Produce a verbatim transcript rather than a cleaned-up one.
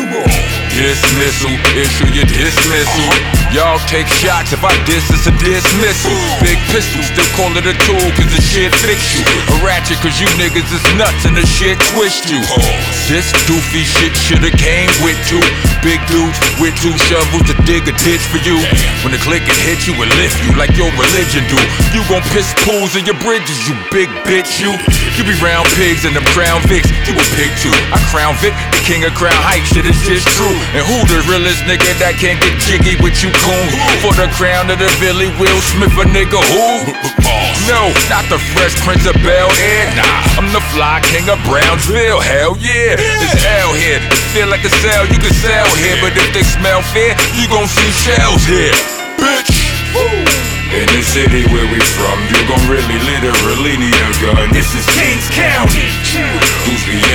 Dismissal, issue your dismissal. Y'all take shots if I diss, it's a dismissal. Big pistol, still call it a tool, cause the shit fix you. A ratchet, cause you niggas is nuts and the shit twist you. This doofy shit shoulda came with two big dudes with two shovels to dig a ditch for you. When the click it hit you, it lift you like your religion do. You gon' piss pools in your bridges, you big bitch, you. You be round pigs and them crown Vics, you a pig too. I crown Vic, the king of crown height, shit is just true. And who the realest nigga that can't get jiggy with you, coon? For the crown of the Billy Will Smith, a nigga who? No, not the Fresh Prince of Bel-Air, nah. I'm the fly king of Brownsville, hell yeah. It's hell here, it feel like a cell, you can sell here. But if they smell fear, you gon' see shells here, bitch. In the city where we from, you gon' really literally need a gun. This is Kings County. Who's the